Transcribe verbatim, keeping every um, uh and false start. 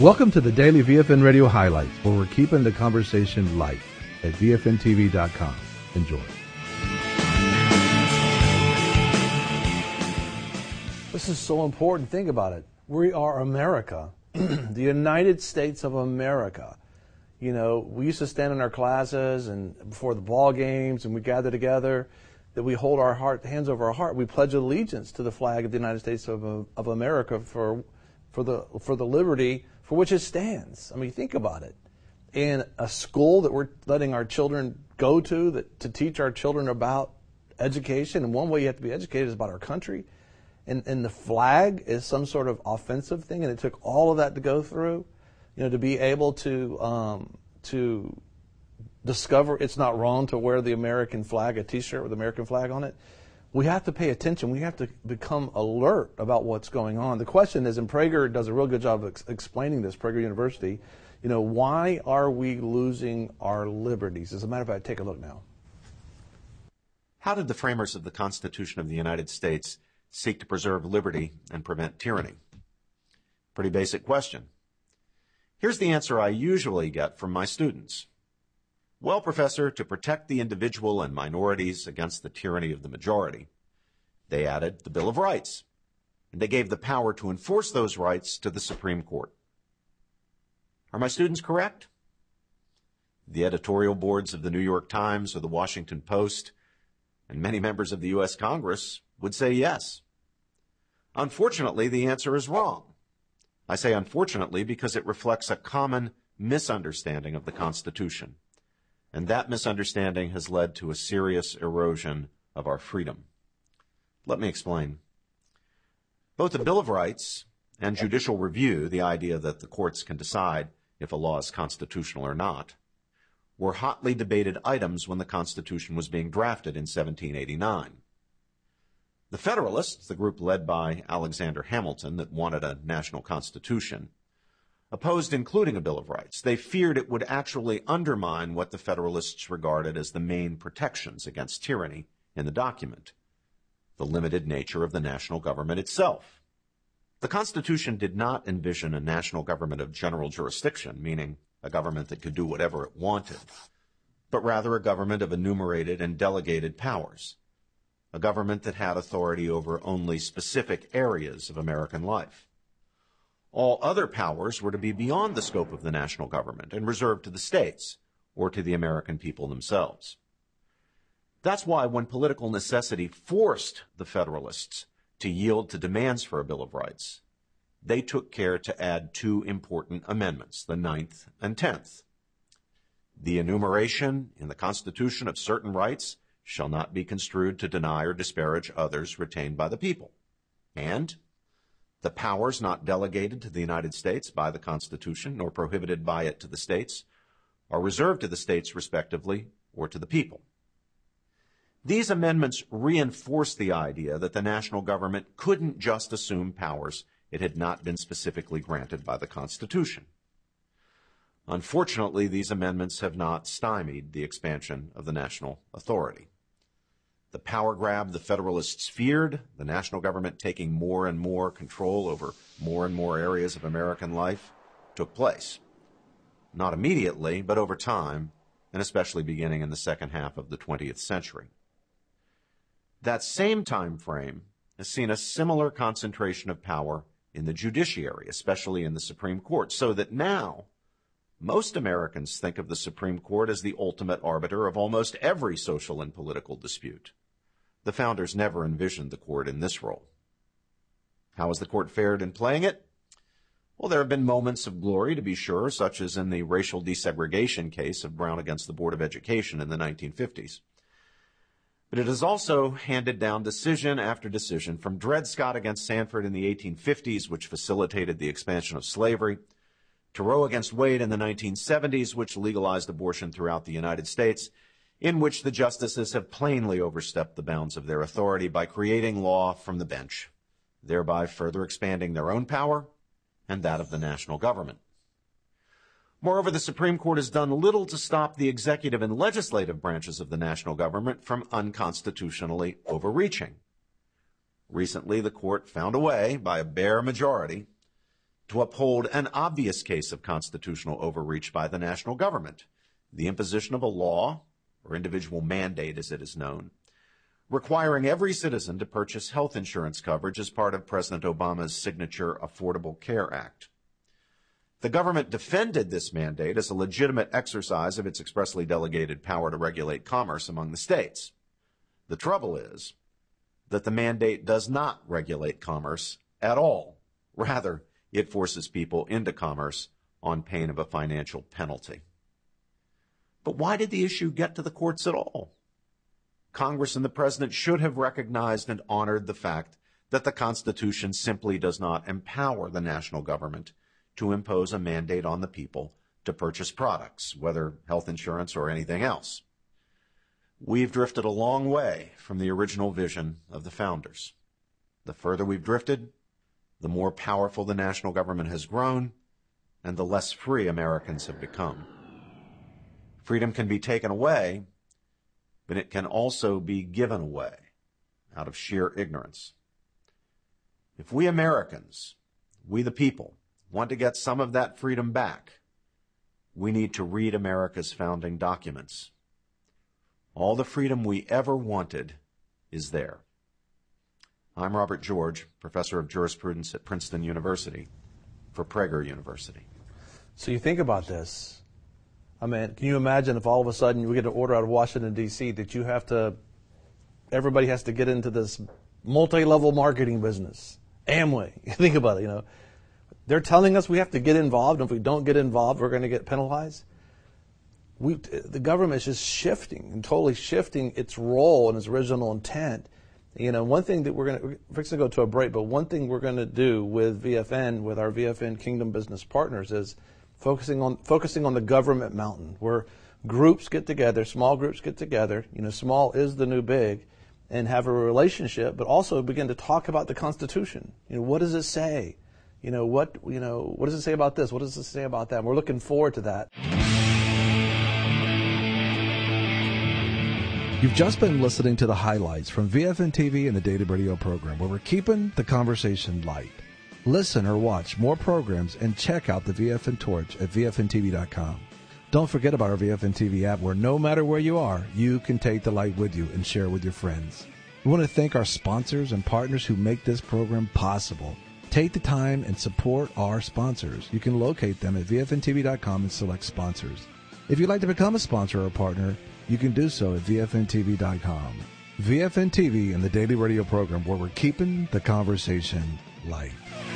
Welcome to the Daily V F N Radio Highlights, where we're keeping the conversation light at V F N T V dot com. Enjoy. This is so important. Think about it. We are America, the United States of America. You know, we used to stand in our classes and before the ball games, and we gather together, that we hold our heart, hands over our heart. We pledge allegiance to the flag of the United States of, of America for, for the for the liberty for which it stands. I mean, think about it. In a school that we're letting our children go to, that to teach our children about education, and one way you have to be educated is about our country. And, and the flag is some sort of offensive thing, and it took all of that to go through, you know, to be able to um, to discover it's not wrong to wear the American flag, a T-shirt with the American flag on it. We have to pay attention. We have to become alert about what's going on. The question is, and Prager does a real good job of ex- explaining this, Prager University, you know, why are we losing our liberties? As a matter of fact, take a look now. How did the framers of the Constitution of the United States seek to preserve liberty and prevent tyranny? Pretty basic question. Here's the answer I usually get from my students. Well, Professor, to protect the individual and minorities against the tyranny of the majority, they added the Bill of Rights, and they gave the power to enforce those rights to the Supreme Court. Are my students correct? The editorial boards of the New York Times or the Washington Post and many members of the U S Congress would say yes. Unfortunately, the answer is wrong. I say unfortunately because it reflects a common misunderstanding of the Constitution, and that misunderstanding has led to a serious erosion of our freedom. Let me explain. Both the Bill of Rights and judicial review, the idea that the courts can decide if a law is constitutional or not, were hotly debated items when the Constitution was being drafted in seventeen eighty-nine. The Federalists, the group led by Alexander Hamilton that wanted a national constitution, opposed including a Bill of Rights. They feared it would actually undermine what the Federalists regarded as the main protections against tyranny in the document, the limited nature of the national government itself. The Constitution did not envision a national government of general jurisdiction, meaning a government that could do whatever it wanted, but rather a government of enumerated and delegated powers, a government that had authority over only specific areas of American life. All other powers were to be beyond the scope of the national government and reserved to the states or to the American people themselves. That's why when political necessity forced the Federalists to yield to demands for a Bill of Rights, they took care to add two important amendments, the ninth and tenth. The enumeration in the Constitution of certain rights shall not be construed to deny or disparage others retained by the people. And the powers not delegated to the United States by the Constitution nor prohibited by it to the states are reserved to the states respectively or to the people. These amendments reinforce the idea that the national government couldn't just assume powers it had not been specifically granted by the Constitution. Unfortunately, these amendments have not stymied the expansion of the national authority. The power grab the Federalists feared, the national government taking more and more control over more and more areas of American life, took place. Not immediately, but over time, and especially beginning in the second half of the twentieth century. That same time frame has seen a similar concentration of power in the judiciary, especially in the Supreme Court, so that now most Americans think of the Supreme Court as the ultimate arbiter of almost every social and political dispute. The founders never envisioned the court in this role. How has the court fared in playing it? Well, there have been moments of glory, to be sure, such as in the racial desegregation case of Brown against the Board of Education in the nineteen fifties. But it has also handed down decision after decision, from Dred Scott against Sanford in the eighteen fifties, which facilitated the expansion of slavery, to Roe against Wade in the nineteen seventies, which legalized abortion throughout the United States, in which the justices have plainly overstepped the bounds of their authority by creating law from the bench, thereby further expanding their own power and that of the national government. Moreover, the Supreme Court has done little to stop the executive and legislative branches of the national government from unconstitutionally overreaching. Recently, the court found a way, by a bare majority, to uphold an obvious case of constitutional overreach by the national government, the imposition of a law, or individual mandate as it is known, requiring every citizen to purchase health insurance coverage as part of President Obama's signature Affordable Care Act. The government defended this mandate as a legitimate exercise of its expressly delegated power to regulate commerce among the states. The trouble is that the mandate does not regulate commerce at all. Rather, it forces people into commerce on pain of a financial penalty. But why did the issue get to the courts at all? Congress and the President should have recognized and honored the fact that the Constitution simply does not empower the national government to impose a mandate on the people to purchase products, whether health insurance or anything else. We've drifted a long way from the original vision of the founders. The further we've drifted, the more powerful the national government has grown, and the less free Americans have become. Freedom can be taken away, but it can also be given away out of sheer ignorance. If we Americans, we the people, want to get some of that freedom back, we need to read America's founding documents. All the freedom we ever wanted is there. I'm Robert George, professor of jurisprudence at Princeton University, for Prager University. So you think about this. I mean, can you imagine if all of a sudden we get an order out of Washington, D C that you have to, everybody has to get into this multi-level marketing business? Amway, think about it, you know. They're telling us we have to get involved, and if we don't get involved, we're going to get penalized. We, the government is just shifting and totally shifting its role and its original intent. You know, one thing that we're going to, we're fixing to go to a break, but one thing we're going to do with V F N, with our V F N Kingdom Business Partners, is focusing on focusing on the government mountain, where groups get together, small groups get together. You know, small is the new big, and have a relationship, but also begin to talk about the Constitution. You know, what does it say? You know, what, you know, what does it say about this? What does it say about that? And we're looking forward to that. You've just been listening to the highlights from V F N T V and the Daily Radio program, where we're keeping the conversation light. Listen or watch more programs and check out the V F N Torch at V F N T V dot com. Don't forget about our V F N T V app, where no matter where you are, you can take the light with you and share with your friends. We want to thank our sponsors and partners who make this program possible. Take the time and support our sponsors. You can locate them at V F N T V dot com and select sponsors. If you'd like to become a sponsor or partner, you can do so at V F N T V dot com. V F N T V and the Daily Radio program, where we're keeping the conversation light.